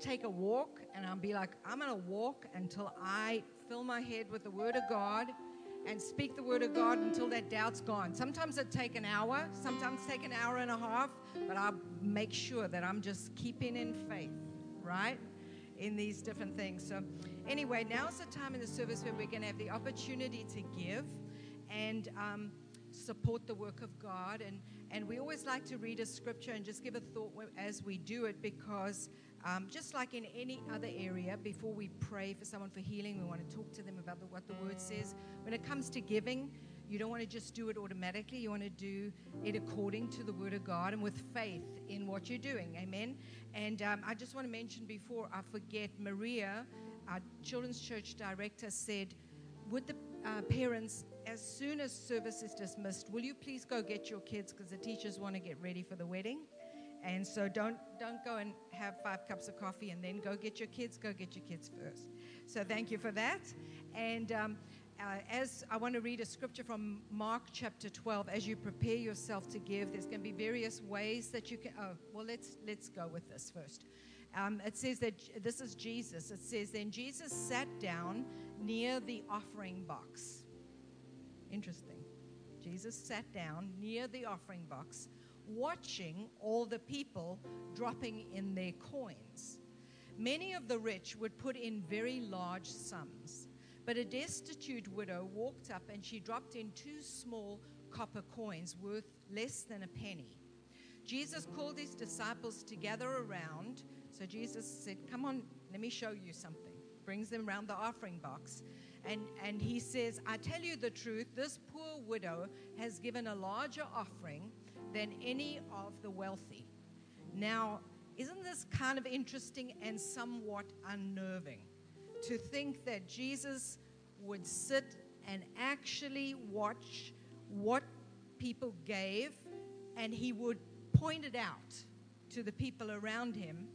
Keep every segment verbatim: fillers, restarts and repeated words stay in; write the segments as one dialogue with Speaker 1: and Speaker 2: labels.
Speaker 1: take a walk, and I'll be like, I'm going to walk until I fill my head with the Word of God and speak the Word of God until that doubt's gone. Sometimes it take an hour, sometimes take an hour and a half, but I'll make sure that I'm just keeping in faith, right, in these different things. So anyway, now's the time in the service where we're going to have the opportunity to give and um, support the work of God. And, and we always like to read a scripture and just give a thought as we do it, because um, just like in any other area, before we pray for someone for healing, we want to talk to them about the, what the Word says. When it comes to giving, you don't want to just do it automatically. You want to do it according to the Word of God and with faith in what you're doing. Amen. And um, I just want to mention before I forget, Maria, our children's church director, said, would the uh, parents, as soon as service is dismissed, will you please go get your kids, because the teachers want to get ready for the wedding. And so don't don't go and have five cups of coffee and then go get your kids. Go get your kids first. So thank you for that. And um, uh, as I want to read a scripture from Mark chapter twelve, as you prepare yourself to give, there's going to be various ways that you can. Oh, well, let's let's go with this first. Um, it says that this is Jesus. It says, then Jesus sat down near the offering box. Interesting. Jesus sat down near the offering box, watching all the people dropping in their coins. Many of the rich would put in very large sums, but a destitute widow walked up and she dropped in two small copper coins worth less than a penny. Jesus called his disciples to gather around. So Jesus said, come on, let me show you something. Brings them around the offering box. And, and he says, I tell you the truth, this poor widow has given a larger offering than any of the wealthy. Now, isn't this kind of interesting and somewhat unnerving to think that Jesus would sit and actually watch what people gave, and he would point it out to the people around him?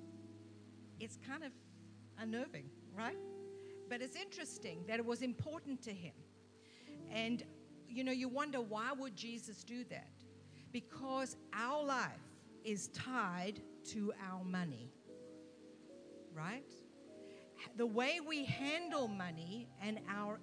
Speaker 1: It's kind of unnerving, right? But it's interesting that it was important to him. And, you know, you wonder, why would Jesus do that? Because our life is tied to our money, right? The way we handle money and our